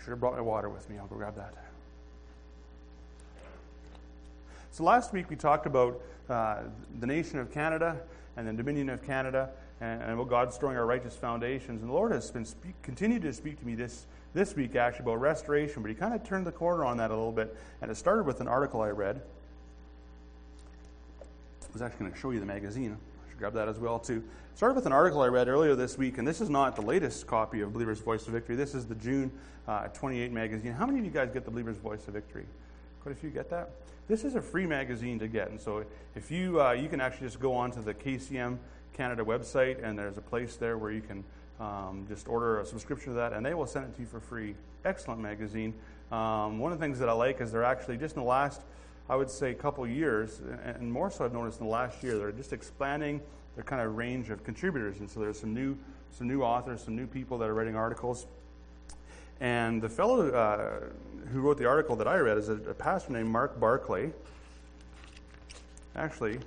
should have brought my water with me. I'll go grab that. So last week we talked about the nation of Canada and the Dominion of Canada and about God storing our righteous foundations. And the Lord has been continued to speak to me this week actually about restoration, but He kind of turned the corner on that a little bit. And it started with an article I read. I was actually going to show you the magazine. I should grab that as well too. It started with an article I read earlier this week, and this is not the latest copy of Believer's Voice of Victory. This is the June 28 magazine. How many of you guys get the Believer's Voice of Victory? Quite a few get that? This is a free magazine to get, and so if you can actually just go onto the KCM Canada website, and there's a place there where you can just order a subscription to that, and they will send it to you for free. Excellent magazine. One of the things that I like is they're actually, just in the last, I would say, couple years, and more so I've noticed in the last year, they're just expanding their kind of range of contributors, and so there's some new authors, some new people that are writing articles. And the fellow who wrote the article that I read is a pastor named Mark Barclay, actually,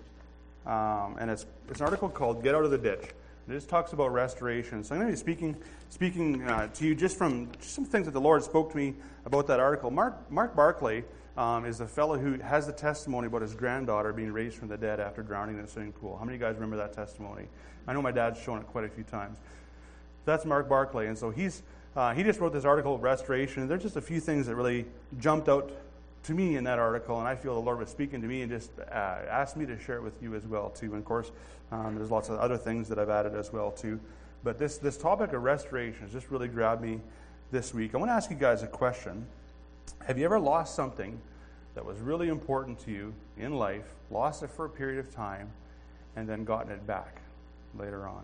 and it's an article called "Get Out of the Ditch." It just talks about restoration. So I'm going to be speaking to you just some things that the Lord spoke to me about that article. Mark Barclay is a fellow who has the testimony about his granddaughter being raised from the dead after drowning in a swimming pool. How many of you guys remember that testimony? I know my dad's shown it quite a few times. That's Mark Barclay, and so he just wrote this article of restoration. There's just a few things that really jumped out to me in that article, and I feel the Lord was speaking to me and just asked me to share it with you as well too. And of course, there's lots of other things that I've added as well too. But this topic of restoration has just really grabbed me this week. I want to ask you guys a question. Have you ever lost something that was really important to you in life, lost it for a period of time, and then gotten it back later on?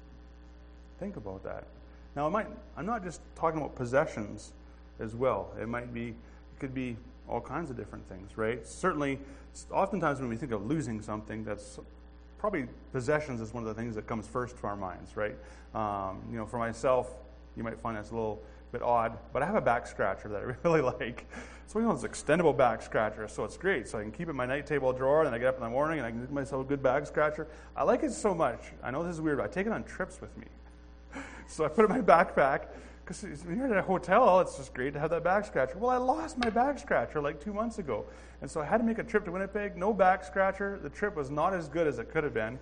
Think about that. Now, I'm not just talking about possessions as well. It could be all kinds of different things, right? Certainly, oftentimes when we think of losing something, that's probably possessions is one of the things that comes first to our minds, right? For myself, you might find that's a little bit odd, but I have a back scratcher that I really like. So it's an extendable back scratcher, so it's great. So I can keep it in my night table drawer, and I get up in the morning and I can give myself a good back scratcher. I like it so much. I know this is weird, but I take it on trips with me. So I put it in my backpack, because when you're at a hotel, it's just great to have that back scratcher. Well, I lost my back scratcher like 2 months ago, and so I had to make a trip to Winnipeg. No back scratcher. The trip was not as good as it could have been.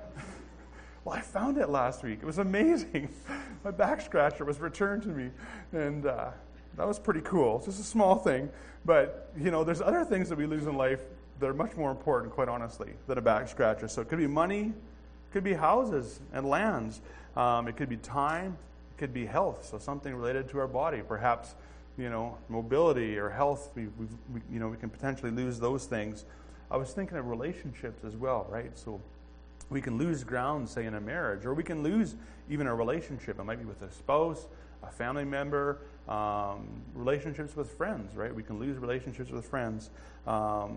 Well, I found it last week. It was amazing. My back scratcher was returned to me, and that was pretty cool. It's just a small thing, but there's other things that we lose in life that are much more important, quite honestly, than a back scratcher. So it could be money, it could be houses and lands. It could be time, it could be health, so something related to our body, perhaps, mobility or health. We can potentially lose those things. I was thinking of relationships as well, right? So we can lose ground, say, in a marriage, or we can lose even a relationship. It might be with a spouse, a family member, relationships with friends, right? We can lose relationships with friends. How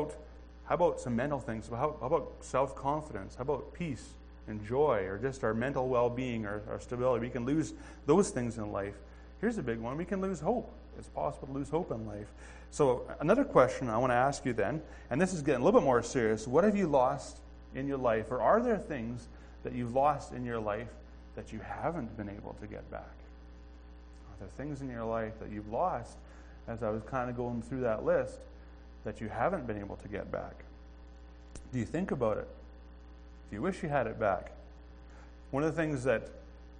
about some mental things? How about self-confidence? How about peace and joy, or just our mental well-being, or our stability? We can lose those things in life. Here's a big one. We can lose hope. It's possible to lose hope in life. So another question I want to ask you then, and this is getting a little bit more serious, what have you lost in your life, or are there things that you've lost in your life that you haven't been able to get back? Are there things in your life that you've lost, as I was kind of going through that list, that you haven't been able to get back? Do you think about it? Do you wish you had it back? One of the things that,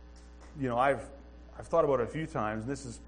I've thought about a few times, and this is,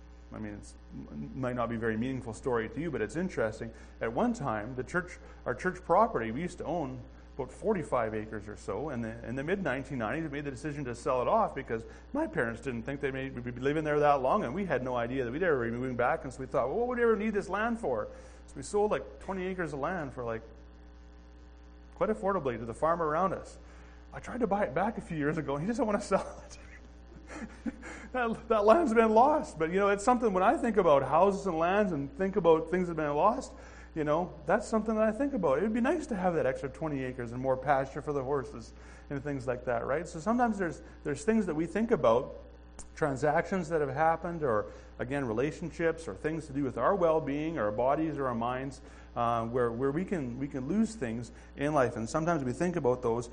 it might not be a very meaningful story to you, but it's interesting. At one time, our church property, we used to own about 45 acres or so. And in the mid-1990s, we made the decision to sell it off because my parents didn't think we'd be living there that long, and we had no idea that we'd ever be moving back. And so we thought, well, what would we ever need this land for? So we sold like 20 acres of land for quite affordably to the farmer around us. I tried to buy it back a few years ago, and he doesn't want to sell it. that land's been lost. But, it's something when I think about houses and lands and think about things that have been lost, that's something that I think about. It would be nice to have that extra 20 acres and more pasture for the horses and things like that, right? So sometimes there's things that we think about, transactions that have happened, or, again, relationships, or things to do with our well-being, our bodies, or our minds, where we can lose things in life. And sometimes we think about those.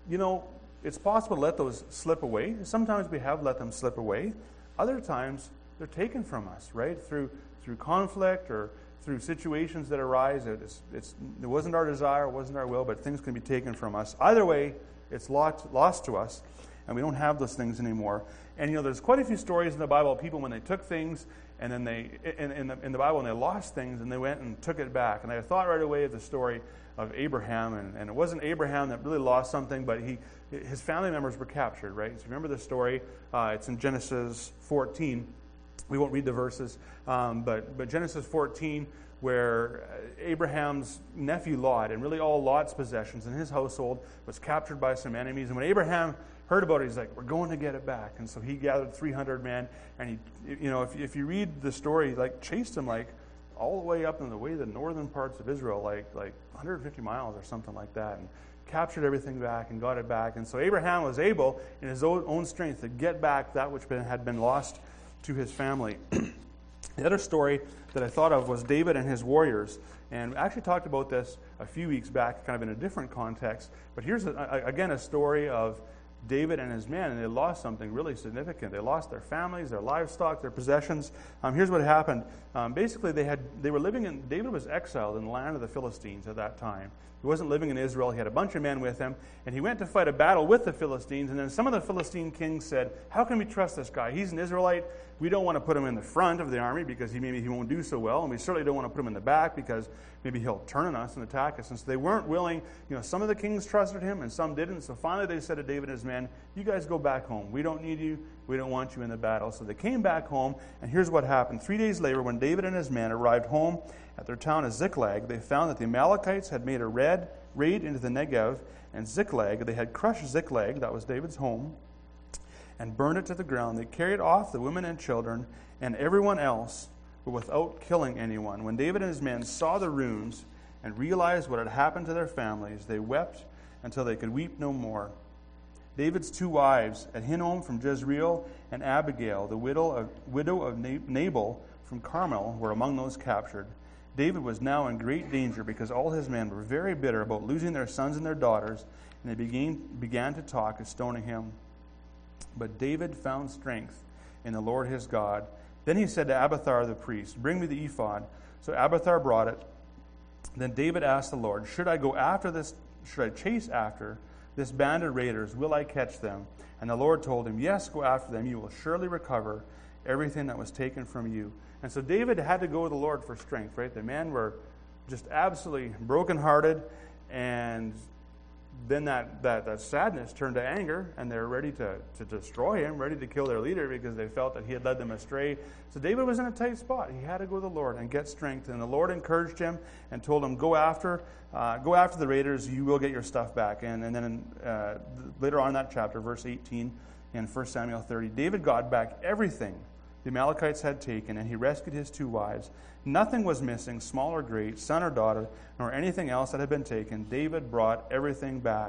It's possible to let those slip away. Sometimes we have let them slip away. Other times they're taken from us, right? Through conflict or through situations that arise. It wasn't our desire, it wasn't our will, but things can be taken from us. Either way, it's lost to us, and we don't have those things anymore. And there's quite a few stories in the Bible of people when they took things, and then in the Bible, when they lost things, and they went and took it back. And I thought right away of the story of Abraham, and it wasn't Abraham that really lost something, but his family members were captured, right? So remember the story. It's in Genesis 14. We won't read the verses, but Genesis 14, where Abraham's nephew Lot, and really all Lot's possessions in his household, was captured by some enemies. And when Abraham heard about it, he's like, we're going to get it back. And so he gathered 300 men, and if you read the story, he chased them all the way up in the northern parts of Israel, like 150 miles or something like that, and captured everything back and got it back. And so Abraham was able, in his own strength, to get back that which had been lost to his family. The other story that I thought of was David and his warriors. And we actually talked about this a few weeks back, kind of in a different context. But here's, again, a story of David and his men, and they lost something really significant. They lost their families, their livestock, their possessions. Here's what happened. Basically, David was exiled in the land of the Philistines at that time. He wasn't living in Israel. He had a bunch of men with him, and he went to fight a battle with the Philistines. And then some of the Philistine kings said, how can we trust this guy? He's an Israelite. We don't want to put him in the front of the army because maybe he won't do so well, and we certainly don't want to put him in the back because maybe he'll turn on us and attack us. And so they weren't willing. Some of the kings trusted him and some didn't. So finally they said to David and his men, you guys go back home. We don't need you. We don't want you in the battle. So they came back home, and here's what happened. 3 days later, when David and his men arrived home at their town of Ziklag, they found that the Amalekites had made a raid into the Negev and Ziklag. They had crushed Ziklag, that was David's home, and burned it to the ground. They carried off the women and children and everyone else, but without killing anyone. When David and his men saw the ruins and realized what had happened to their families, they wept until they could weep no more. David's 2 wives, Ahinoam from Jezreel and Abigail, the widow of Nabal from Carmel, were among those captured. David was now in great danger because all his men were very bitter about losing their sons and their daughters, and they began to talk of stoning him. But David found strength in the Lord his God. Then he said to Abiathar the priest, bring me the ephod. So Abiathar brought it. Then David asked the Lord, should I chase after this band of raiders? Will I catch them? And the Lord told him, yes, go after them. You will surely recover everything that was taken from you. And so David had to go to the Lord for strength, right? The men were just absolutely brokenhearted, and then that sadness turned to anger, and they were ready to destroy him, ready to kill their leader because they felt that he had led them astray. So David was in a tight spot. He had to go to the Lord and get strength. And the Lord encouraged him and told him, go after the raiders. You will get your stuff back. And then later on in that chapter, verse 18 in 1 Samuel 30, David got back everything the Amalekites had taken, and he rescued his 2 wives. Nothing was missing, small or great, son or daughter, nor anything else that had been taken. David brought everything back.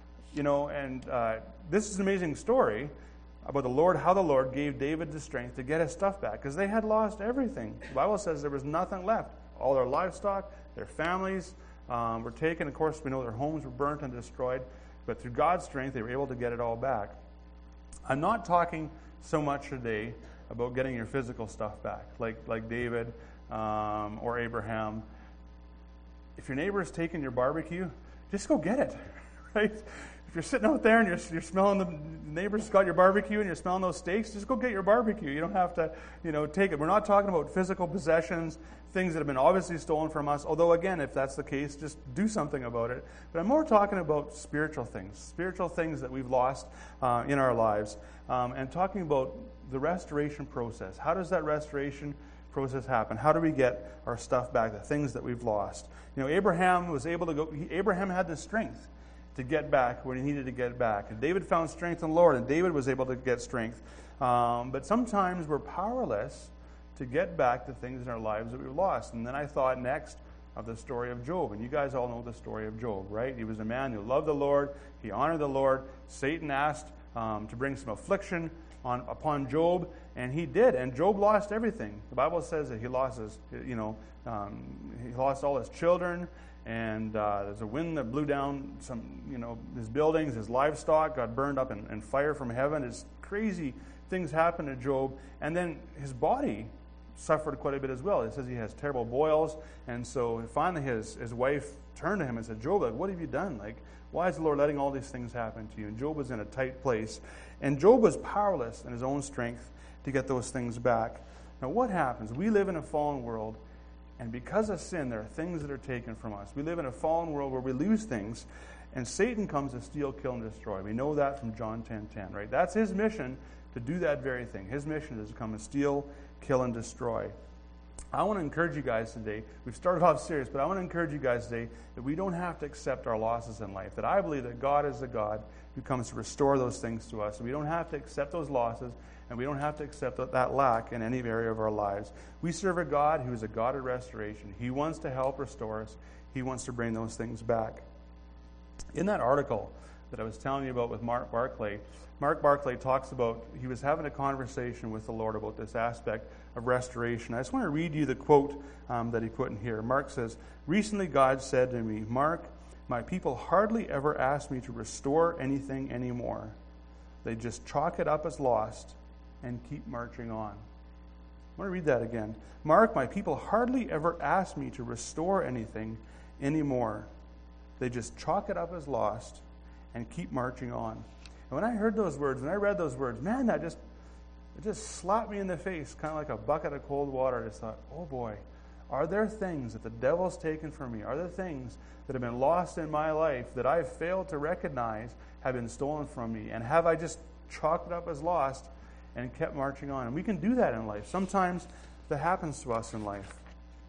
And this is an amazing story about the Lord, how the Lord gave David the strength to get his stuff back, because they had lost everything. The Bible says there was nothing left. All their livestock, their families were taken. Of course, we know their homes were burnt and destroyed, but through God's strength, they were able to get it all back. I'm not talking so much today about getting your physical stuff back, like David or Abraham. If your neighbor is taking your barbecue, just go get it, right? If you're sitting out there and you're smelling the neighbor's got your barbecue and you're smelling those steaks, just go get your barbecue. You don't have to, take it. We're not talking about physical possessions, things that have been obviously stolen from us. Although, again, if that's the case, just do something about it. But I'm more talking about spiritual things that we've lost in our lives, and talking about the restoration process. How does that restoration process happen? How do we get our stuff back, the things that we've lost? Abraham was able to go. Abraham had the strength to get back when he needed to get back. And David found strength in the Lord, and David was able to get strength. But sometimes we're powerless to get back the things in our lives that we've lost. And then I thought next of the story of Job. And you guys all know the story of Job, right? He was a man who loved the Lord. He honored the Lord. Satan asked to bring some affliction upon Job, and he did. And Job lost everything. The Bible says that he lost he lost all his children. And there's a wind that blew down his buildings, his livestock got burned up in fire from heaven. It's crazy things happened to Job, and then his body suffered quite a bit as well. It says he has terrible boils, and so finally his wife turned to him and said, Job, like, what have you done? Like, why is the Lord letting all these things happen to you? And Job was in a tight place, and Job was powerless in his own strength to get those things back. Now what happens? We live in a fallen world, and because of sin, there are things that are taken from us. We live in a fallen world where we lose things, and Satan comes to steal, kill, and destroy. We know that from John 10:10, right? That's his mission, to do that very thing. His mission is to come and steal, kill, and destroy. I want to encourage you guys today. We've started off serious, but I want to encourage you guys today that we don't have to accept our losses in life. That I believe that God is the God who comes to restore those things to us. We don't have to accept those losses, and we don't have to accept that lack in any area of our lives. We serve a God who is a God of restoration. He wants to help restore us. He wants to bring those things back. In that article that I was telling you about with Mark Barclay talks about, he was having a conversation with the Lord about this aspect of restoration. I just want to read you the quote that he put in here. Mark says, "Recently God said to me, Mark, my people hardly ever ask me to restore anything anymore. They just chalk it up as lost and keep marching on." I want to read that again. "Mark, my people hardly ever ask me to restore anything anymore. They just chalk it up as lost and keep marching on." And when I heard those words, when I read those words, man, it just slapped me in the face, kind of like a bucket of cold water. I just thought, oh boy, are there things that the devil's taken from me? Are there things that have been lost in my life that I've failed to recognize have been stolen from me? And have I just chalked it up as lost and kept marching on? And we can do that in life. Sometimes that happens to us in life.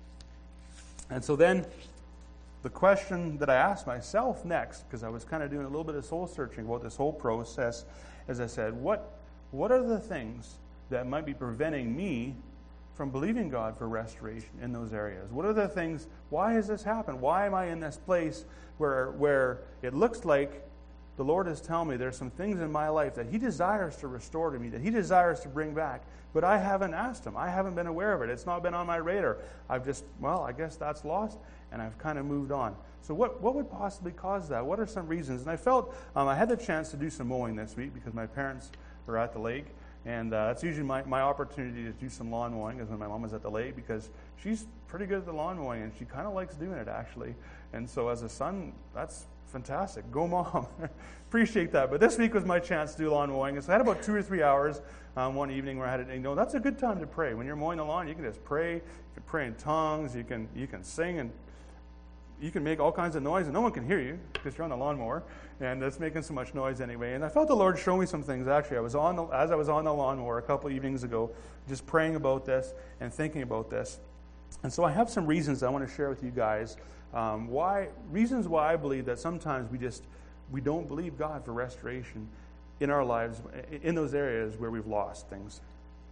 And so then the question that I asked myself next, because I was kind of doing a little bit of soul searching about this whole process, as I said, what are the things that might be preventing me from believing God for restoration in those areas? What are the things, why has this happened? Why am I in this place where it looks like the Lord is telling me there's some things in my life that He desires to restore to me, that He desires to bring back, but I haven't asked Him. I haven't been aware of it. It's not been on my radar. I guess that's lost, and I've kind of moved on. So what would possibly cause that? What are some reasons? And I felt I had the chance to do some mowing this week because my parents were at the lake, and that's usually my opportunity to do some lawn mowing is when my mom is at the lake, because she's pretty good at the lawn mowing, and she kind of likes doing it, actually. And so as a son, that's fantastic. Go, Mom. Appreciate that. But this week was my chance to do lawn mowing. And so I had about 2 or 3 hours one evening where I had it. That's a good time to pray. When you're mowing the lawn, you can just pray. You can pray in tongues. You can sing, and you can make all kinds of noise, and no one can hear you because you're on the lawnmower, and it's making so much noise anyway. And I felt the Lord show me some things. Actually, as I was on the lawnmower a couple evenings ago, just praying about this and thinking about this. And so I have some reasons I want to share with you guys. Reasons why I believe that sometimes we don't believe God for restoration in our lives, in those areas where we've lost things.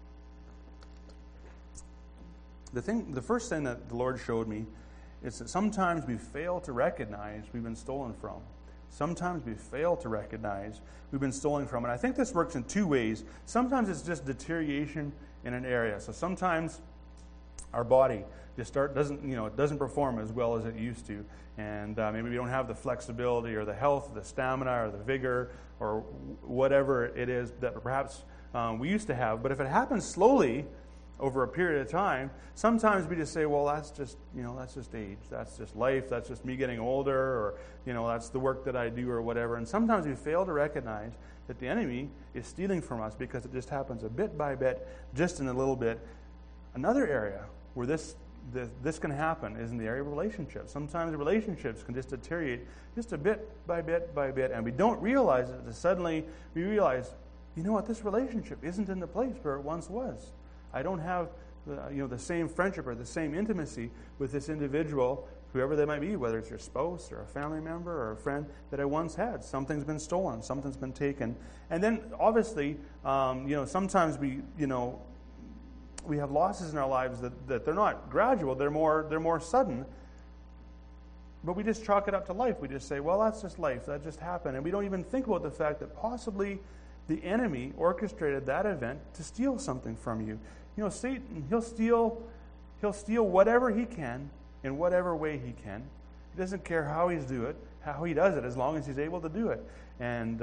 The first thing that the Lord showed me is that sometimes we fail to recognize we've been stolen from. Sometimes we fail to recognize we've been stolen from. And I think this works in two ways. Sometimes it's just deterioration in an area. So sometimes our body doesn't perform as well as it used to, and maybe we don't have the flexibility or the health, the stamina, or the vigor, or whatever it is that perhaps we used to have. But if it happens slowly over a period of time, sometimes we just say, well, that's just age, that's just life, that's just me getting older, or that's the work that I do, or whatever. And sometimes we fail to recognize that the enemy is stealing from us because it just happens a bit by bit, just in a little bit. Another area where this can happen is in the area of relationships. Sometimes relationships can just deteriorate just a bit by bit by bit, and we don't realize it until suddenly we realize, this relationship isn't in the place where it once was. I don't have the same friendship or the same intimacy with this individual, whoever they might be, whether it's your spouse or a family member or a friend, that I once had. Something's been stolen, something's been taken. And then obviously, sometimes we have losses in our lives that they're not gradual, they're more sudden. But we just chalk it up to life. We just say, well, that's just life, that just happened. And we don't even think about the fact that possibly the enemy orchestrated that event to steal something from you. Satan, he'll steal whatever he can, in whatever way he can. doesn't care how how he does it, as long as he's able to do it. And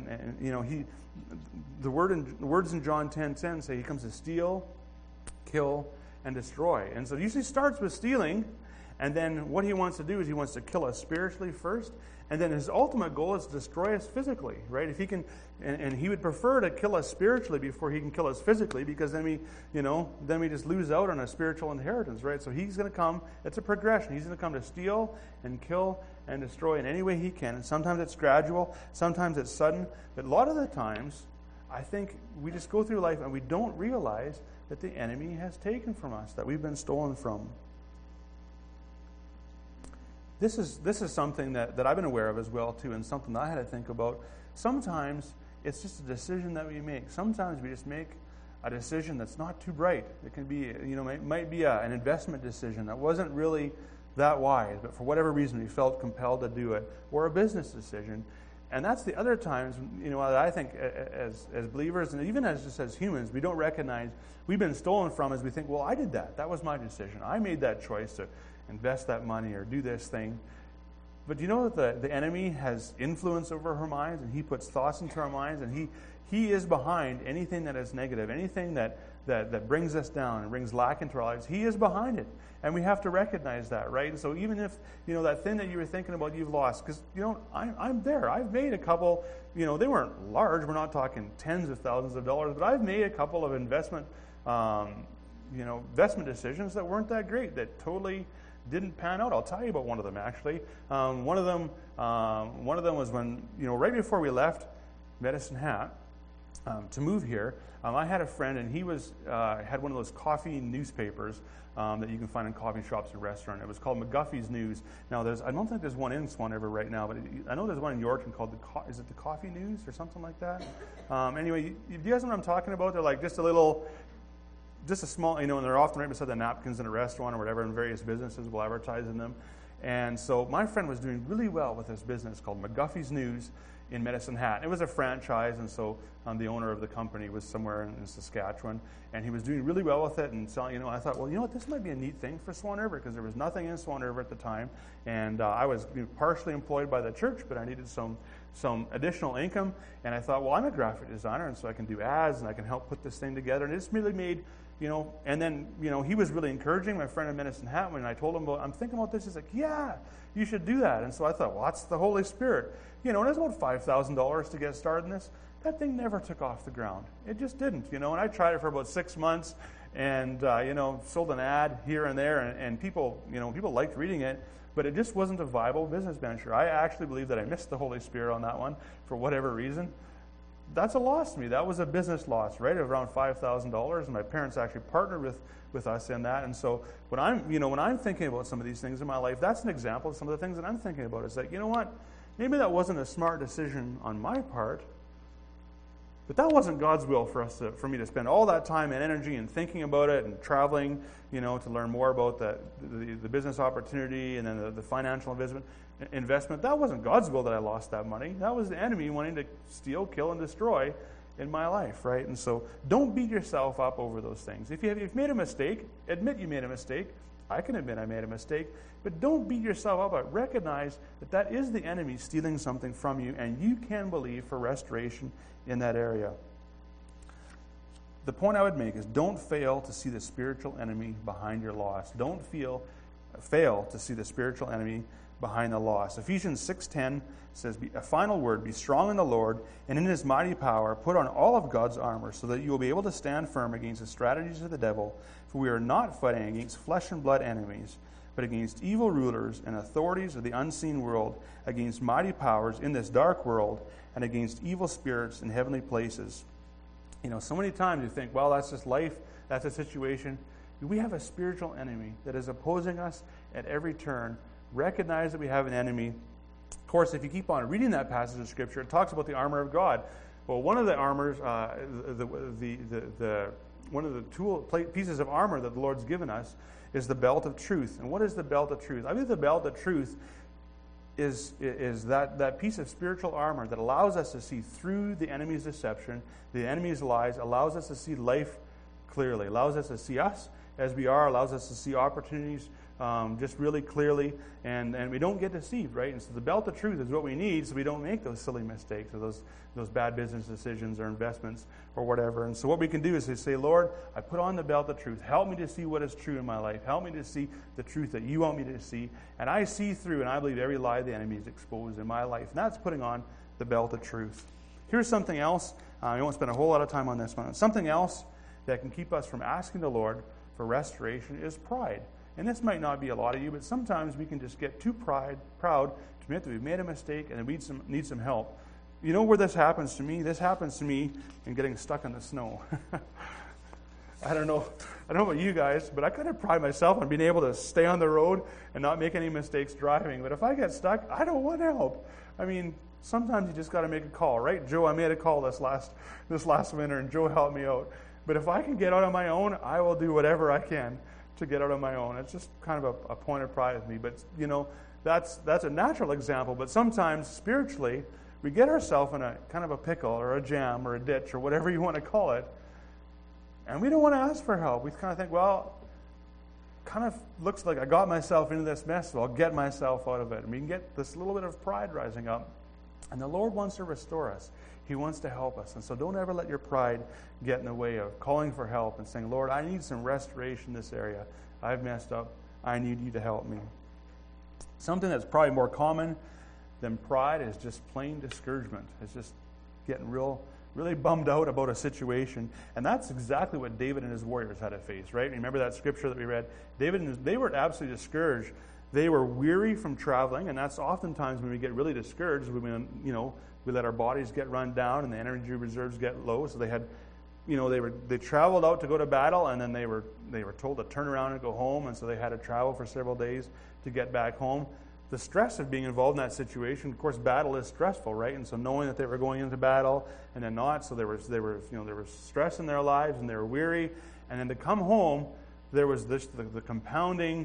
the words in John 10:10 say he comes to steal, kill, and destroy. And so it usually starts with stealing, and then what he wants to do is he wants to kill us spiritually first, and then his ultimate goal is to destroy us physically, right? If he can, and he would prefer to kill us spiritually before he can kill us physically, because then we just lose out on a spiritual inheritance, right? So he's going to come. It's a progression. He's going to come to steal and kill and destroy in any way he can. And sometimes it's gradual, sometimes it's sudden, but a lot of the times, I think we just go through life and we don't realize that the enemy has taken from us, that we've been stolen from. This is something that I've been aware of as well, too, and something that I had to think about. Sometimes it's just a decision that we make. Sometimes we just make a decision that's not too bright. It can be, it might be an investment decision that wasn't really that wise, but for whatever reason we felt compelled to do it, or a business decision. And that's the other times, that I think as believers, and even as humans, we don't recognize we've been stolen from, as we think, well, I did that. That was my decision. I made that choice to invest that money or do this thing. But do you know that the enemy has influence over our minds, and he puts thoughts into our minds, and he is behind anything that is negative, anything that brings us down and brings lack into our lives. He is behind it. And we have to recognize that, right? And so even if, that thing that you were thinking about you've lost, because, I'm there. I've made a couple, they weren't large. We're not talking tens of thousands of dollars, but I've made a couple of investment decisions that weren't that great, that totally didn't pan out. I'll tell you about one of them, actually. One of them was when, right before we left Medicine Hat to move here, I had a friend, and he had one of those coffee newspapers that you can find in coffee shops and restaurants. It was called McGuffey's News. Now, I don't think there's one in Swan River right now, but I know there's one in Yorkton called is it the Coffee News or something like that? Anyway, do you guys know what I'm talking about? They're like just a small, and they're often right beside the napkins in a restaurant or whatever, and various businesses will advertise in them. And so my friend was doing really well with this business called McGuffey's News in Medicine Hat. It was a franchise, and so the owner of the company was somewhere in Saskatchewan, and he was doing really well with it. And so, I thought, well, what, this might be a neat thing for Swan River, because there was nothing in Swan River at the time, and I was partially employed by the church, but I needed some additional income. And I thought, well, I'm a graphic designer, and so I can do ads, and I can help put this thing together. And it just really made, and then, he was really encouraging, my friend in Medicine Hat, when I told him I'm thinking about this. He's like, yeah, you should do that. And so I thought, well, that's the Holy Spirit. And it was about $5,000 to get started in this. That thing never took off the ground. It just didn't, and I tried it for about 6 months, and, sold an ad here and there, and people liked reading it, but it just wasn't a viable business venture. I actually believe that I missed the Holy Spirit on that one for whatever reason. That's a loss to me. That was a business loss, right, of around $5,000, and my parents actually partnered with us in that. And so when I'm thinking about some of these things in my life, that's an example of some of the things that I'm thinking about. It's like, what? Maybe that wasn't a smart decision on my part, but that wasn't God's will for me to spend all that time and energy and thinking about it and traveling, to learn more about the business opportunity and then the financial investment. That wasn't God's will that I lost that money. That was the enemy wanting to steal, kill, and destroy in my life, right? And so don't beat yourself up over those things. If you've made a mistake, admit you made a mistake. I can admit I made a mistake, but don't beat yourself up. But recognize that is the enemy stealing something from you, and you can believe for restoration in that area. The point I would make is don't fail to see the spiritual enemy behind your loss. Don't fail to see the spiritual enemy behind the loss. Ephesians 6:10 says, a final word, be strong in the Lord, and in his mighty power, put on all of God's armor, so that you will be able to stand firm against the strategies of the devil. For we are not fighting against flesh and blood enemies, but against evil rulers and authorities of the unseen world, against mighty powers in this dark world, and against evil spirits in heavenly places. So many times you think, well, that's just life, that's a situation. We have a spiritual enemy that is opposing us at every turn. Recognize that we have an enemy. Of course, if you keep on reading that passage of Scripture, it talks about the armor of God. Well, one of the armors, one of the pieces of armor that the Lord's given us is the belt of truth. And what is the belt of truth? I believe the belt of truth is that piece of spiritual armor that allows us to see through the enemy's deception, the enemy's lies, allows us to see life clearly, allows us to see us as we are, allows us to see opportunities just really clearly, and we don't get deceived, right? And so the belt of truth is what we need so we don't make those silly mistakes or those bad business decisions or investments or whatever. And so what we can do is to say, Lord, I put on the belt of truth. Help me to see what is true in my life. Help me to see the truth that you want me to see. And I see through, and I believe every lie of the enemy is exposed in my life. And that's putting on the belt of truth. Here's something else. I won't spend a whole lot of time on this one. Something else that can keep us from asking the Lord for restoration is pride. And this might not be a lot of you, but sometimes we can just get too proud to admit that we've made a mistake and that we need some help. You know where this happens to me? This happens to me in getting stuck in the snow. I don't know about you guys, but I kind of pride myself on being able to stay on the road and not make any mistakes driving. But if I get stuck, I don't want help. I mean, sometimes you just got to make a call, right? Joe, I made a call this last winter, and Joe helped me out. But if I can get out on my own, I will do whatever I can to get out on my own. It's just kind of a point of pride with me. But, you know, that's a natural example. But sometimes, spiritually, we get ourselves in a kind of a pickle or a jam or a ditch or whatever you want to call it, and we don't want to ask for help. We kind of think, well, kind of looks like I got myself into this mess, so I'll get myself out of it. And we can get this little bit of pride rising up. And the Lord wants to restore us. He wants to help us. And so don't ever let your pride get in the way of calling for help and saying, Lord, I need some restoration in this area. I've messed up. I need you to help me. Something that's probably more common than pride is just plain discouragement. It's just getting really bummed out about a situation. And that's exactly what David and his warriors had to face, right? Remember that scripture that we read? They were absolutely discouraged. They were weary from traveling, and that's oftentimes when we get really discouraged, when, you know, we let our bodies get run down and the energy reserves get low. So they had, you know, they traveled out to go to battle, and then they were told to turn around and go home, and so they had to travel for several days to get back home. The stress of being involved in that situation, of course, battle is stressful, right? And so knowing that they were going into battle and then not, so there was stress in their lives and they were weary, and then to come home, there was the compounding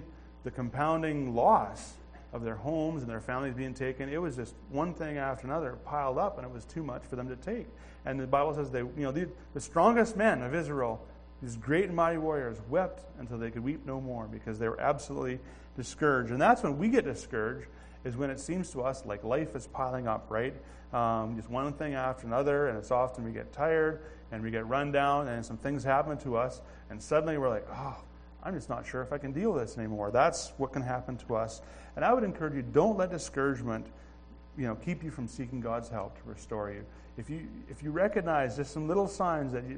loss of their homes and their families being taken. It was just one thing after another piled up, and it was too much for them to take. And the Bible says the strongest men of Israel, these great and mighty warriors, wept until they could weep no more because they were absolutely discouraged. And that's when we get discouraged, is when it seems to us like life is piling up, right? Just one thing after another, and it's often we get tired and we get run down, and some things happen to us, and suddenly we're like, oh, I'm just not sure if I can deal with this anymore. That's what can happen to us. And I would encourage you, don't let discouragement, keep you from seeking God's help to restore you. If you recognize just some little signs that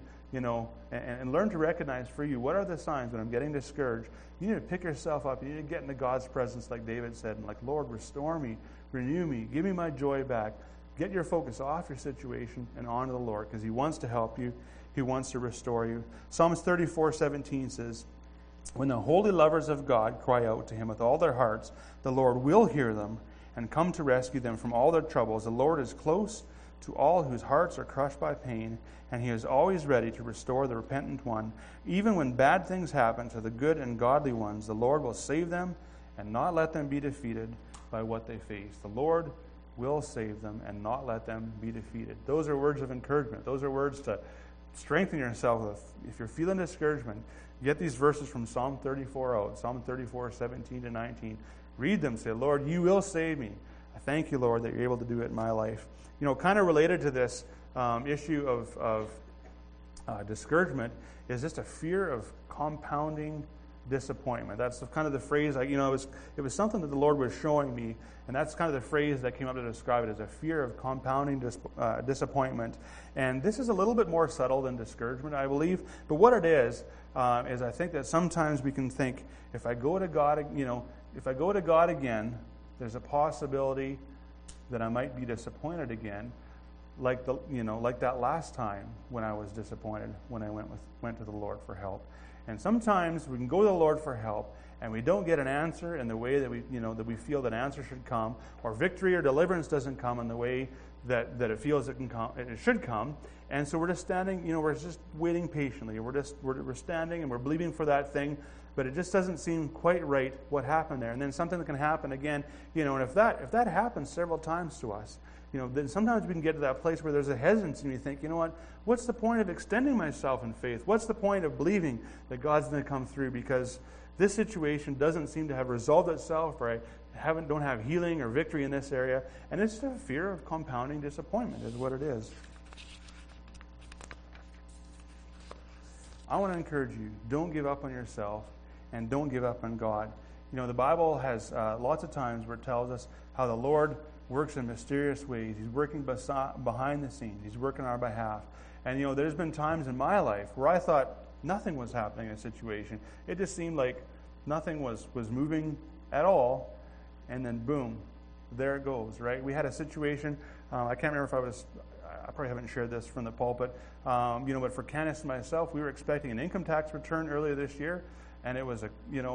and learn to recognize for you, what are the signs when I'm getting discouraged? You need to pick yourself up. You need to get into God's presence, like David said, and like, Lord, restore me, renew me, give me my joy back. Get your focus off your situation and onto the Lord, because He wants to help you. He wants to restore you. Psalms 34:17 says, when the holy lovers of God cry out to Him with all their hearts, the Lord will hear them and come to rescue them from all their troubles. The Lord is close to all whose hearts are crushed by pain, and He is always ready to restore the repentant one. Even when bad things happen to the good and godly ones, the Lord will save them and not let them be defeated by what they face. The Lord will save them and not let them be defeated. Those are words of encouragement. Those are words to strengthen yourself with. If you're feeling discouragement, get these verses from Psalm 34 out. Psalm 34:17-19. Read them. Say, Lord, you will save me. I thank you, Lord, that you're able to do it in my life. Kind of related to this issue of discouragement is just a fear of compounding disappointment. That's kind of the phrase. It was something that the Lord was showing me, and that's kind of the phrase that came up to describe it, as a fear of compounding disappointment. And this is a little bit more subtle than discouragement, I believe. But what it is I think that sometimes we can think, if I go to God, again, there's a possibility that I might be disappointed again, like that last time when I was disappointed when I went to the Lord for help. And sometimes we can go to the Lord for help, and we don't get an answer in the way that we feel that answer should come, or victory or deliverance doesn't come in the way that it feels it can come, it should come. And so we're just standing, we're just waiting patiently. We're standing and we're believing for that thing, but it just doesn't seem quite right what happened there. And then something that can happen again, and if that happens several times to us, then sometimes we can get to that place where there's a hesitancy and you think, what's the point of extending myself in faith? What's the point of believing that God's going to come through? Because this situation doesn't seem to have resolved itself, or I don't have healing or victory in this area. And it's a fear of compounding disappointment is what it is. I want to encourage you, don't give up on yourself and don't give up on God. The Bible has lots of times where it tells us how the Lord works in mysterious ways. He's working behind the scenes. He's working on our behalf. And, there's been times in my life where I thought nothing was happening in a situation. It just seemed like nothing was moving at all. And then, boom, there it goes, right? We had a situation, I can't remember if I probably haven't shared this from the pulpit, but for Candace and myself, we were expecting an income tax return earlier this year, and it was a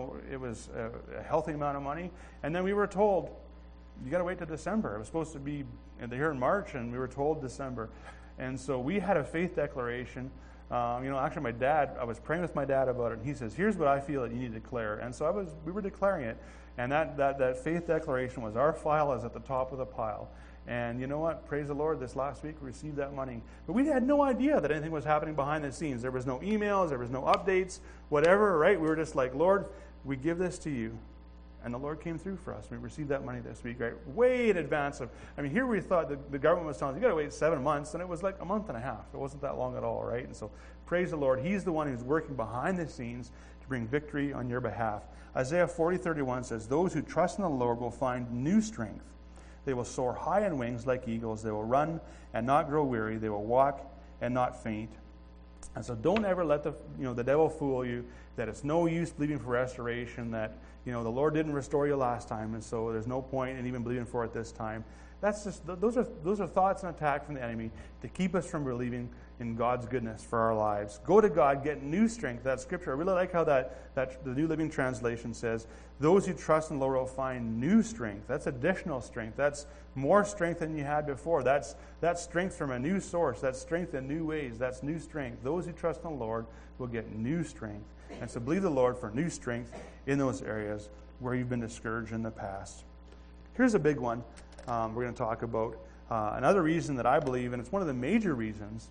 healthy amount of money. And then we were told, you got to wait till December. It was supposed to be here in March, and we were told December. And so we had a faith declaration. Actually, my dad, I was praying with my dad about it, and he says, here's what I feel that you need to declare. And so we were declaring it, and that faith declaration was, our file is at the top of the pile. And you know what? Praise the Lord, this last week we received that money. But we had no idea that anything was happening behind the scenes. There was no emails, there was no updates, whatever, right? We were just like, Lord, we give this to you. And the Lord came through for us. We received that money this week, right? Way in advance of, here we thought the government was telling us, you got to wait 7 months, and it was like a month and a half. It wasn't that long at all, right? And so praise the Lord. He's the one who's working behind the scenes to bring victory on your behalf. Isaiah 40:31 says, those who trust in the Lord will find new strength. They will soar high on wings like eagles. They will run and not grow weary. They will walk and not faint. And so don't ever let the devil fool you that it's no use believing for restoration, that the Lord didn't restore you last time, and so there's no point in even believing for it this time. That's just those are thoughts and attack from the enemy to keep us from believing in God's goodness for our lives. Go to God, get new strength. That scripture, I really like how that the New Living Translation says, those who trust in the Lord will find new strength. That's additional strength. That's more strength than you had before. That's strength from a new source. That's strength in new ways. That's new strength. Those who trust in the Lord will get new strength. And so believe the Lord for new strength in those areas where you've been discouraged in the past. Here's a big one we're going to talk about. Another reason that I believe, and it's one of the major reasons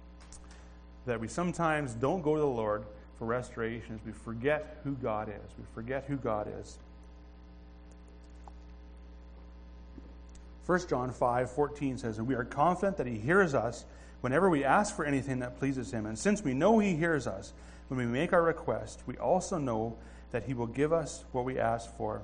that we sometimes don't go to the Lord for restoration, is we forget who God is. We forget who God is. 1 John 5:14 says, and we are confident that he hears us whenever we ask for anything that pleases him. And since we know he hears us when we make our request, we also know that he will give us what we ask for.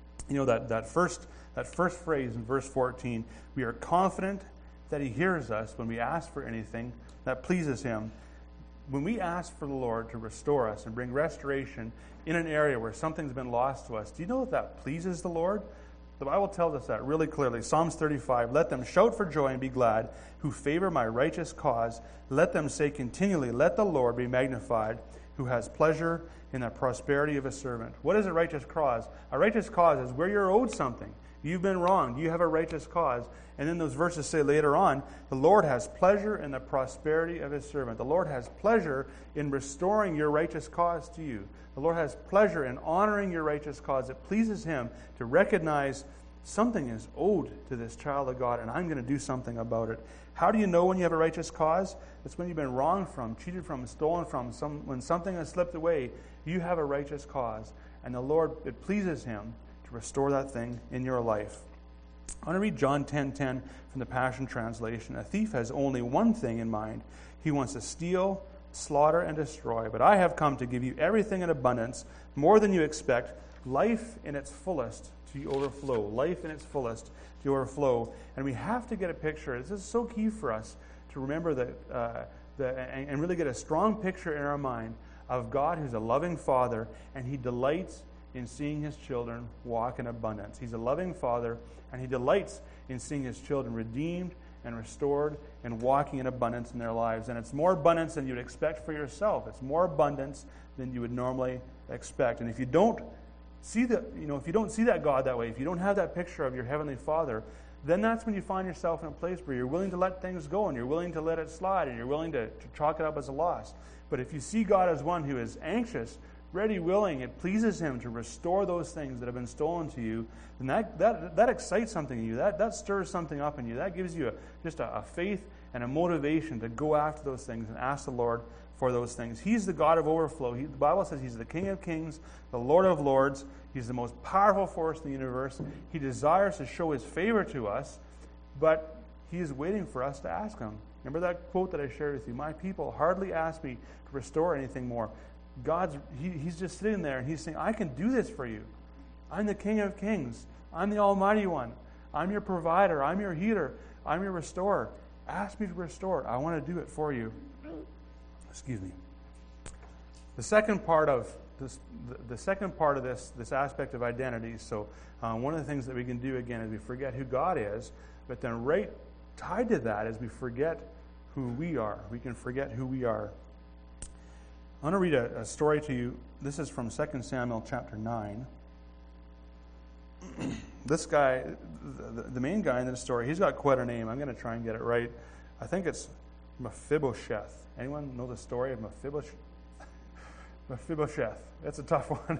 That first phrase in verse 14, we are confident that he hears us when we ask for anything that pleases him. When we ask for the Lord to restore us and bring restoration in an area where something's been lost to us, do you know that pleases the Lord? The Bible tells us that really clearly. Psalms 35, let them shout for joy and be glad who favor my righteous cause. Let them say continually, let the Lord be magnified who has pleasure in the prosperity of a servant. What is a righteous cause? A righteous cause is where you're owed something. You've been wronged. You have a righteous cause. And then those verses say later on, the Lord has pleasure in the prosperity of his servant. The Lord has pleasure in restoring your righteous cause to you. The Lord has pleasure in honoring your righteous cause. It pleases him to recognize something is owed to this child of God, and I'm going to do something about it. How do you know when you have a righteous cause? It's when you've been wronged from, cheated from, stolen from, when something has slipped away. You have a righteous cause, and the Lord, it pleases him to restore that thing in your life. I want to read John 10:10 from the Passion Translation. A thief has only one thing in mind. He wants to steal, slaughter, and destroy. But I have come to give you everything in abundance, more than you expect, life in its fullest to overflow. Life in its fullest to overflow. And we have to get a picture. This is so key for us to remember that and really get a strong picture in our mind of God who's a loving Father, and he delights in seeing his children walk in abundance. He's a loving Father, and he delights in seeing his children redeemed and restored and walking in abundance in their lives. And it's more abundance than you'd expect for yourself. It's more abundance than you would normally expect. And if you don't see that, if you don't see that God that way, if you don't have that picture of your Heavenly Father, then that's when you find yourself in a place where you're willing to let things go and you're willing to let it slide and you're willing to chalk it up as a loss. But if you see God as one who is anxious, ready, willing, it pleases him to restore those things that have been stolen to you, then that excites something in you. That stirs something up in you. That gives you just a faith and a motivation to go after those things and ask the Lord for those things. He's the God of overflow. The Bible says he's the King of kings, the Lord of lords. He's the most powerful force in the universe. He desires to show his favor to us, but he is waiting for us to ask him. Remember that quote that I shared with you? My people hardly ask me to restore anything more. He's just sitting there and he's saying, I can do this for you. I'm the King of kings. I'm the Almighty One. I'm your provider. I'm your healer. I'm your restorer. Ask me to restore. I want to do it for you. Excuse me. The second part of this aspect of identity. So one of the things that we can do again is we forget who God is, but then right tied to that is we forget who we are. We can forget who we are. I want to read a story to you. This is from 2 Samuel chapter 9. This guy, the main guy in the story, he's got quite a name. I'm going to try and get it right. I think it's Mephibosheth. Anyone know the story of Mephibosheth? Mephibosheth. That's a tough one.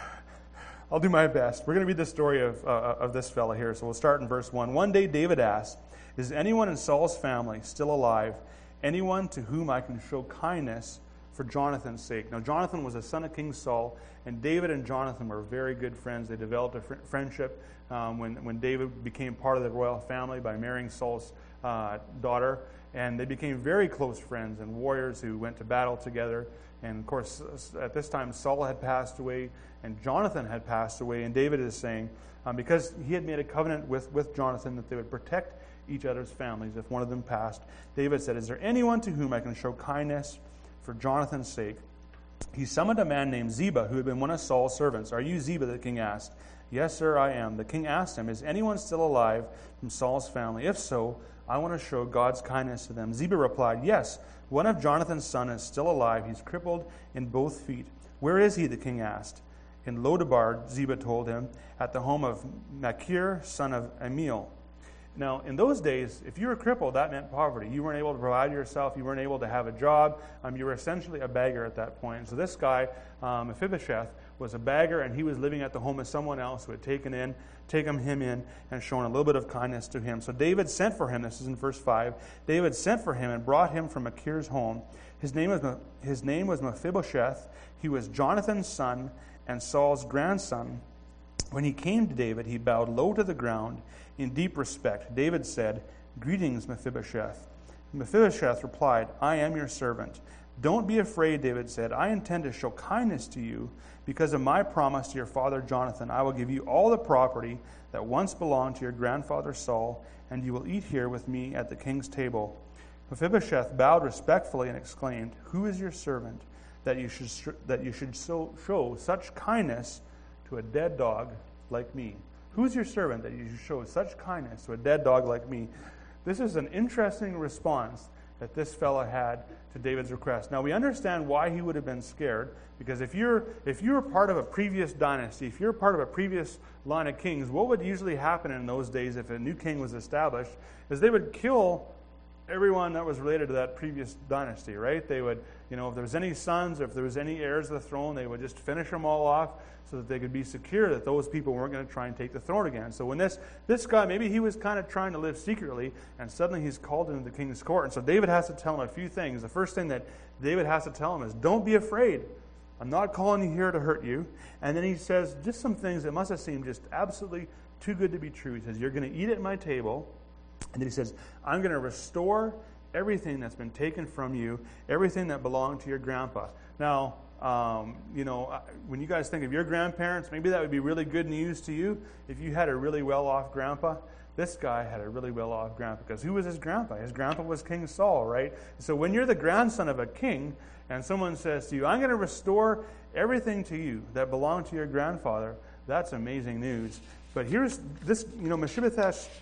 I'll do my best. We're going to read the story of this fella here. So we'll start in verse 1. One day David asked, is anyone in Saul's family still alive? Anyone to whom I can show kindness for Jonathan's sake? Now Jonathan was a son of King Saul, and David and Jonathan were very good friends. They developed a friendship when David became part of the royal family by marrying Saul's daughter. And they became very close friends and warriors who went to battle together. And of course, at this time, Saul had passed away and Jonathan had passed away. And David is saying, because he had made a covenant with Jonathan that they would protect each other's families if one of them passed, David said, is there anyone to whom I can show kindness for Jonathan's sake? He summoned a man named Ziba, who had been one of Saul's servants. Are you Ziba? The king asked. Yes, sir, I am. The king asked him, is anyone still alive from Saul's family? If so, I want to show God's kindness to them. Ziba replied, yes, one of Jonathan's sons is still alive. He's crippled in both feet. Where is he? The king asked. In Lodabar, Ziba told him, at the home of Machir, son of Amiel. Now, in those days, if you were crippled, that meant poverty. You weren't able to provide yourself. You weren't able to have a job. You were essentially a beggar at that point. So this guy, Mephibosheth, was a beggar, and he was living at the home of someone else who had taken him in and shown a little bit of kindness to him. So David sent for him. This is in verse 5. David sent for him and brought him from Machir's home. His name was Mephibosheth. He was Jonathan's son and Saul's grandson. When he came to David, he bowed low to the ground in deep respect. David said, greetings, Mephibosheth. Mephibosheth replied, I am your servant. Don't be afraid, David said. I intend to show kindness to you because of my promise to your father Jonathan. I will give you all the property that once belonged to your grandfather Saul, and you will eat here with me at the king's table. Mephibosheth bowed respectfully and exclaimed, who is your servant that you should show such kindness to a dead dog like me? Who's your servant that you should show such kindness to a dead dog like me? This is an interesting response that this fellow had to David's request. Now we understand why he would have been scared, because if you're part of a previous dynasty, if you're part of a previous line of kings, what would usually happen in those days if a new king was established is they would kill everyone that was related to that previous dynasty, right? They would, if there was any sons or if there was any heirs of the throne, they would just finish them all off so that they could be secure that those people weren't going to try and take the throne again. So when this guy, maybe he was kind of trying to live secretly, and suddenly he's called into the king's court. And so David has to tell him a few things. The first thing that David has to tell him is, don't be afraid. I'm not calling you here to hurt you. And then he says just some things that must have seemed just absolutely too good to be true. He says, you're going to eat at my table. And then he says, I'm going to restore everything that's been taken from you, everything that belonged to your grandpa. Now, when you guys think of your grandparents, maybe that would be really good news to you if you had a really well-off grandpa. This guy had a really well-off grandpa, because who was his grandpa? His grandpa was King Saul, right? So when you're the grandson of a king and someone says to you, I'm going to restore everything to you that belonged to your grandfather, that's amazing news. But here's this, Mephibosheth's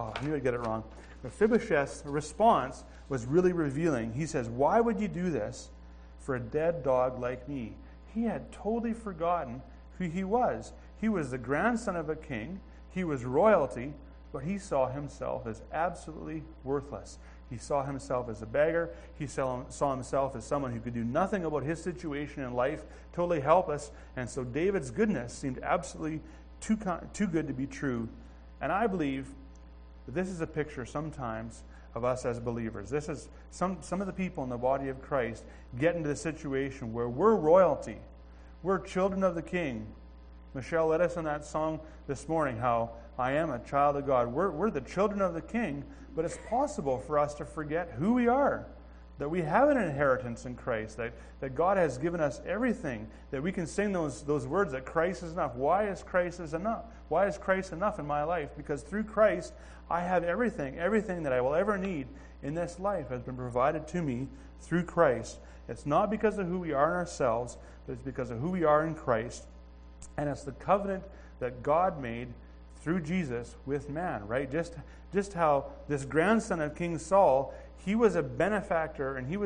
response was really revealing. He says, why would you do this for a dead dog like me? He had totally forgotten who he was. He was the grandson of a king. He was royalty. but he saw himself as absolutely worthless. He saw himself as a beggar. He saw himself as someone who could do nothing about his situation in life, totally helpless. And so David's goodness seemed absolutely too good to be true. And I believe that this is a picture sometimes of us as believers. This is some of the people in the body of Christ get into the situation where we're royalty. We're children of the King. Michelle led us in that song this morning, how I am a child of God. We're the children of the King, but it's possible for us to forget who we are, that we have an inheritance in Christ, that God has given us everything, that we can sing those words that Christ is enough. Why is Christ enough? Why is Christ enough in my life? Because through Christ, I have everything that I will ever need in this life has been provided to me through Christ. It's not because of who we are in ourselves, but it's because of who we are in Christ. And it's the covenant that God made through Jesus with man, right? Just how this grandson of King Saul, he was a benefactor, and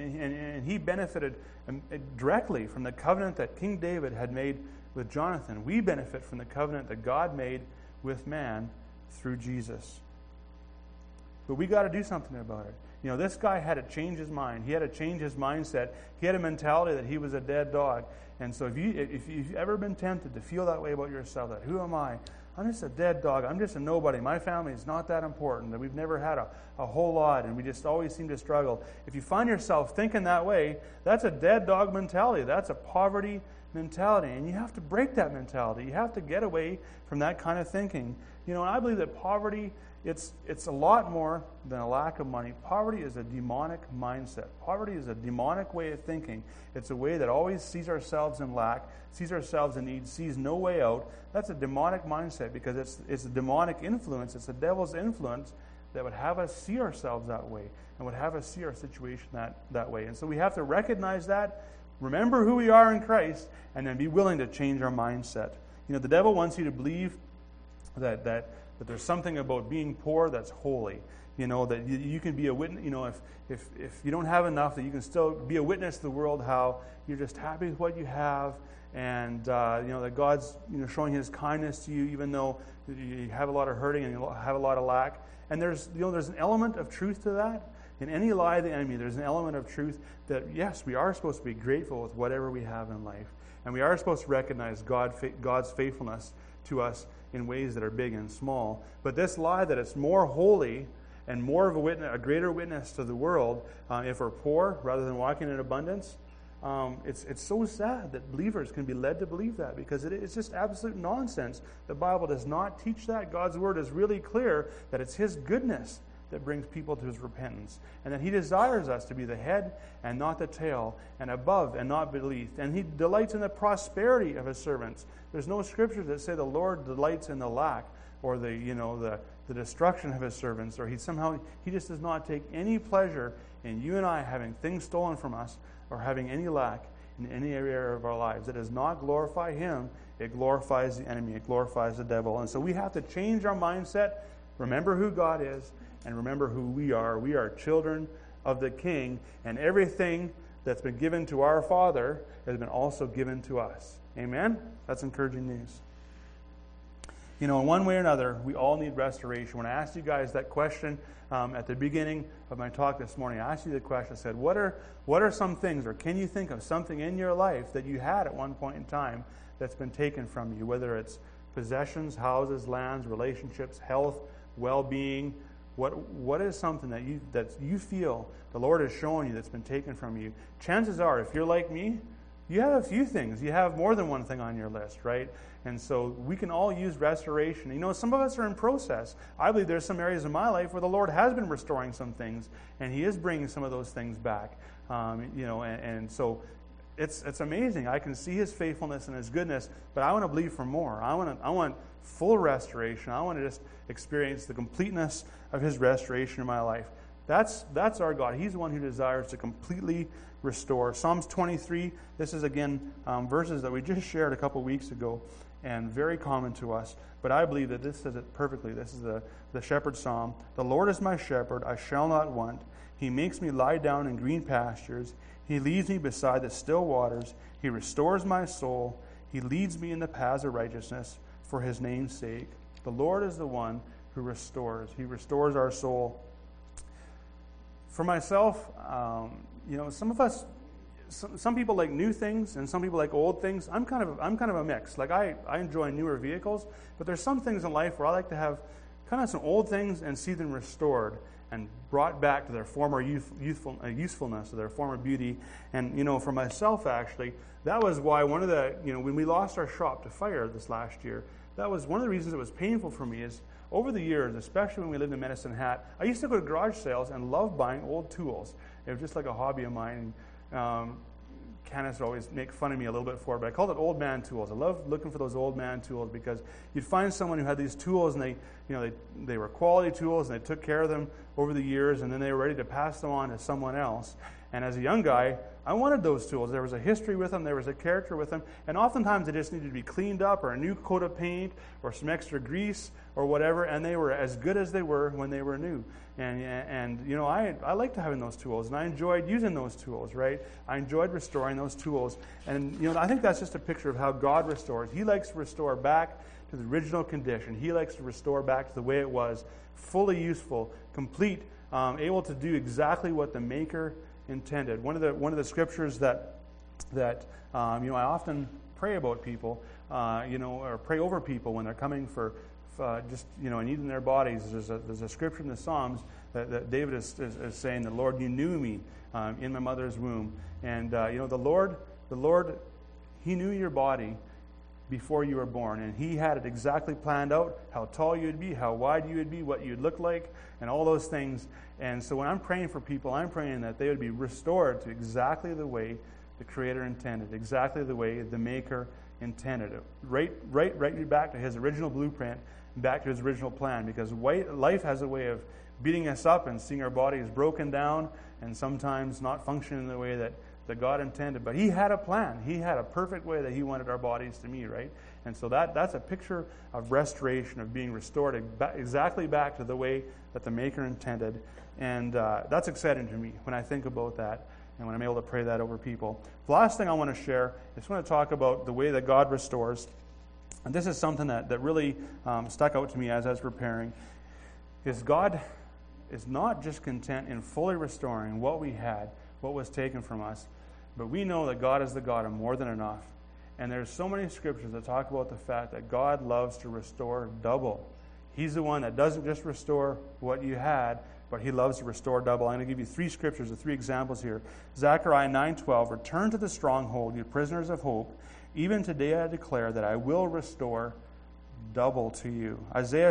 he benefited directly from the covenant that King David had made with Jonathan. We benefit from the covenant that God made with man through Jesus. But we got to do something about it. You know, this guy had to change his mind. He had to change his mindset. He had a mentality that he was a dead dog. And so if you've ever been tempted to feel that way about yourself, that who am I? I'm just a dead dog. I'm just a nobody. My family is not that important. That we've never had a whole lot, and we just always seem to struggle. If you find yourself thinking that way, that's a dead dog mentality. That's a poverty mentality, and you have to break that mentality. You have to get away from that kind of thinking. You know, and I believe that poverty, it's a lot more than a lack of money. Poverty is a demonic mindset. Poverty is a demonic way of thinking. It's a way that always sees ourselves in lack, sees ourselves in need, sees no way out. That's a demonic mindset because it's a demonic influence. It's the devil's influence that would have us see ourselves that way and would have us see our situation that way. And so we have to recognize that, remember who we are in Christ, and then be willing to change our mindset. You know, the devil wants you to believe that there's something about being poor that's holy. You know, that you can be a witness. You know, if you don't have enough, that you can still be a witness to the world how you're just happy with what you have, and you know that God's showing His kindness to you, even though you have a lot of hurting and you have a lot of lack. And there's an element of truth to that. In any lie of the enemy, there's an element of truth that yes, we are supposed to be grateful with whatever we have in life, and we are supposed to recognize God's faithfulness to us in ways that are big and small. But this lie that it's more holy and more of a greater witness to the world if we're poor rather than walking in abundance, it's so sad that believers can be led to believe that, because it's just absolute nonsense. The Bible does not teach that. God's word is really clear that it's His goodness that brings people to His repentance, and that He desires us to be the head and not the tail, and above and not beneath. And He delights in the prosperity of His servants. There's no scriptures that say the Lord delights in the lack or the destruction of His servants, or He just does not take any pleasure in you and I having things stolen from us or having any lack in any area of our lives. It does not glorify Him. It glorifies the enemy. It glorifies the devil. And so we have to change our mindset, remember who God is, and remember who we are. We are children of the King, and everything that's been given to our Father has been also given to us. Amen? That's encouraging news. You know, in one way or another, we all need restoration. When I asked you guys that question at the beginning of my talk this morning, I asked you the question. I said, what are some things, or can you think of something in your life that you had at one point in time that's been taken from you, whether it's possessions, houses, lands, relationships, health, well-being? What is something that you feel the Lord has shown you that's been taken from you? Chances are, if you're like me, you have a few things. You have more than one thing on your list, right? And so we can all use restoration. You know, some of us are in process. I believe there's some areas in my life where the Lord has been restoring some things, and He is bringing some of those things back. And so it's amazing. I can see His faithfulness and His goodness, but I want to believe for more. I want full restoration. I want to just experience the completeness of His restoration in my life. That's our God. He's the one who desires to completely restore. Psalms 23, this is again verses that we just shared a couple weeks ago and very common to us. But I believe that this says it perfectly. This is the shepherd's psalm. The Lord is my shepherd, I shall not want. He makes me lie down in green pastures. He leads me beside the still waters. He restores my soul. He leads me in the paths of righteousness for His name's sake. The Lord is the one who restores. He restores our soul. For myself, some of us, some people like new things and some people like old things. I'm kind of a mix. Like I enjoy newer vehicles, but there's some things in life where I like to have kind of some old things and see them restored and brought back to their former usefulness, or their former beauty. And, for myself, actually, that was why one of the, when we lost our shop to fire this last year, that was one of the reasons it was painful for me is over the years, especially when we lived in Medicine Hat, I used to go to garage sales and love buying old tools. It was just like a hobby of mine. Candace would always make fun of me a little bit for it, but I called it old man tools. I love looking for those old man tools because you'd find someone who had these tools and they were quality tools and they took care of them over the years, and then they were ready to pass them on to someone else. And as a young guy, I wanted those tools. There was a history with them, there was a character with them, and oftentimes they just needed to be cleaned up, or a new coat of paint, or some extra grease, or whatever, and they were as good as they were when they were new. And I liked having those tools, and I enjoyed using those tools, right? I enjoyed restoring those tools. And, I think that's just a picture of how God restores. He likes to restore back to the original condition. He likes to restore back to the way it was, fully useful, complete, able to do exactly what the Maker intended. One of the scriptures that I often pray about people, or pray over people when they're coming for needing their bodies. There's a scripture in the Psalms that David is saying, "The Lord, you knew me in my mother's womb," and the Lord, He knew your body before you were born, and He had it exactly planned out, how tall you'd be, how wide you would be, what you'd look like, and all those things. And so when I'm praying for people, I'm praying that they would be restored to exactly the way the Creator intended, exactly the way the Maker intended it. Right back to His original blueprint, back to His original plan, because life has a way of beating us up and seeing our bodies broken down and sometimes not functioning in the way that God intended. But He had a plan. He had a perfect way that He wanted our bodies to be, right? And so that's a picture of restoration, of being restored exactly back to the way that the Maker intended. And that's exciting to me when I think about that and when I'm able to pray that over people. The last thing I want to share is I want to talk about the way that God restores. And this is something that really stuck out to me as I was preparing, is God is not just content in fully restoring what we had, what was taken from us, but we know that God is the God of more than enough. And there's so many scriptures that talk about the fact that God loves to restore double. He's the one that doesn't just restore what you had, but He loves to restore double. I'm going to give you 3 scriptures, 3 examples here. Zechariah 9:12, "Return to the stronghold, you prisoners of hope. Even today I declare that I will restore double to you." Isaiah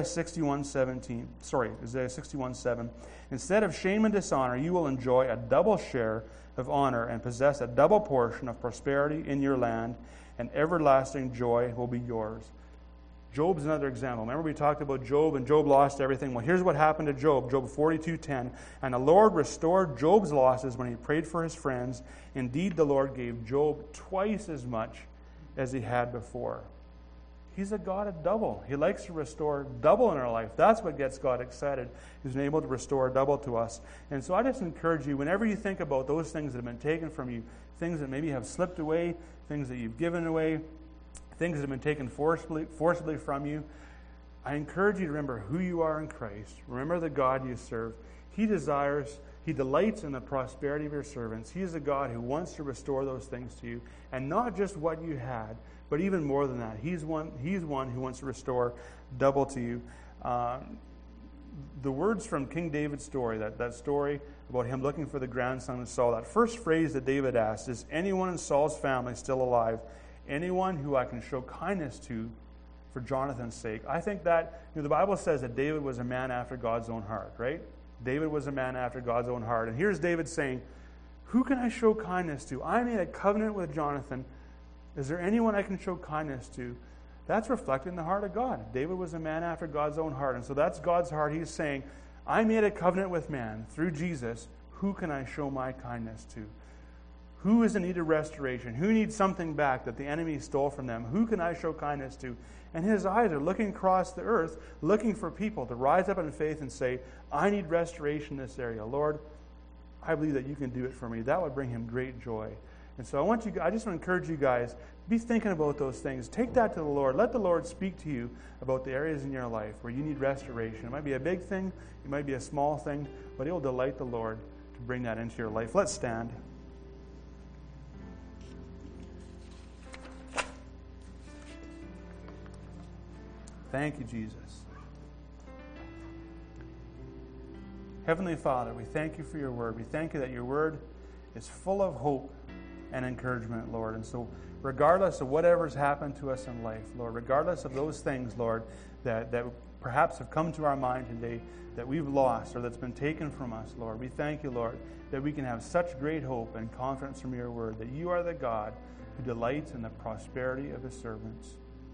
61:7. "Instead of shame and dishonor, you will enjoy a double share of honor and possess a double portion of prosperity in your land, and everlasting joy will be yours." Job's another example. Remember we talked about Job, and Job lost everything. Well, here's what happened to Job. Job 42:10. "And the Lord restored Job's losses when he prayed for his friends. Indeed, the Lord gave Job twice as much as he had before." He's a God of double. He likes to restore double in our life. That's what gets God excited. He's able to restore double to us. And so I just encourage you, whenever you think about those things that have been taken from you, things that maybe have slipped away, things that you've given away, things that have been taken forcibly from you, I encourage you to remember who you are in Christ. Remember the God you serve. He delights in the prosperity of your servants. He is a God who wants to restore those things to you, and not just what you had, but even more than that. He's one who wants to restore double to you. The words from King David's story, that story about him looking for the grandson of Saul, that first phrase that David asked is, "Anyone in Saul's family still alive? Anyone who I can show kindness to for Jonathan's sake?" I think that the Bible says that David was a man after God's own heart, right? David was a man after God's own heart. And here's David saying, who can I show kindness to? I made a covenant with Jonathan. Is there anyone I can show kindness to? That's reflecting the heart of God. David was a man after God's own heart. And so that's God's heart. He's saying, I made a covenant with man through Jesus. Who can I show my kindness to? Who is in need of restoration? Who needs something back that the enemy stole from them? Who can I show kindness to? And his eyes are looking across the earth, looking for people to rise up in faith and say, I need restoration in this area. Lord, I believe that you can do it for me. That would bring him great joy. And so I just want to encourage you guys, be thinking about those things. Take that to the Lord. Let the Lord speak to you about the areas in your life where you need restoration. It might be a big thing, it might be a small thing, but it will delight the Lord to bring that into your life. Let's stand. Thank you, Jesus. Heavenly Father, we thank you for your word. We thank you that your word is full of hope and encouragement, Lord. And so regardless of whatever's happened to us in life, Lord, regardless of those things, Lord, that perhaps have come to our mind today that we've lost or that's been taken from us, Lord, we thank you, Lord, that we can have such great hope and confidence from your word, that you are the God who delights in the prosperity of his servants.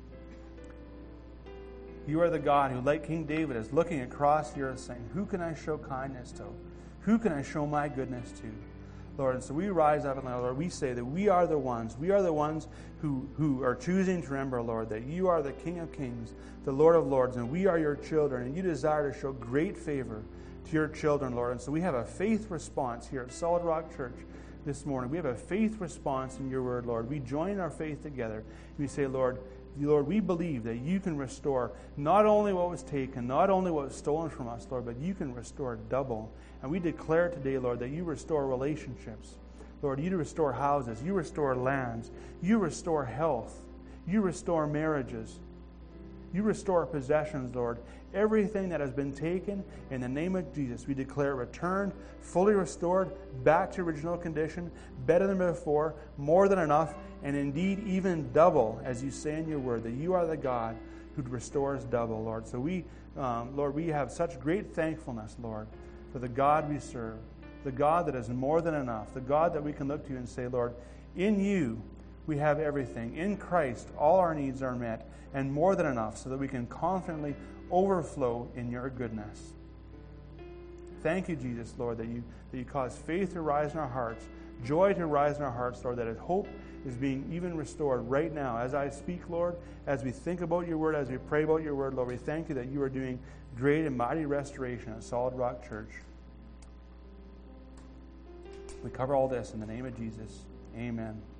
You are the God who, like King David, is looking across the earth saying, who can I show kindness to? Who can I show my goodness to? Lord, and so we rise up and Lord, we say that we are the ones who are choosing to remember, Lord, that you are the King of Kings, the Lord of Lords, and we are your children, and you desire to show great favor to your children, Lord. And so we have a faith response here at Solid Rock Church this morning. We have a faith response in your word, Lord. We join our faith together. We say, Lord, we believe that you can restore not only what was taken, not only what was stolen from us, Lord, but you can restore double. And we declare today, Lord, that you restore relationships. Lord, you restore houses, you restore lands, you restore health, you restore marriages, you restore possessions, Lord. Everything that has been taken, in the name of Jesus, we declare returned, fully restored, back to original condition, better than before, more than enough, and indeed even double, as you say in your word, that you are the God who restores double, Lord. So Lord, we have such great thankfulness, Lord, for the God we serve, the God that is more than enough, the God that we can look to and say, Lord, in you we have everything. In Christ, all our needs are met, and more than enough, so that we can confidently overflow in your goodness. Thank you, Jesus, Lord, that you cause faith to rise in our hearts, joy to rise in our hearts, Lord, that hope is being even restored right now. As I speak, Lord, as we think about your word, as we pray about your word, Lord, we thank you that you are doing great and mighty restoration at Solid Rock Church. We cover all this in the name of Jesus. Amen.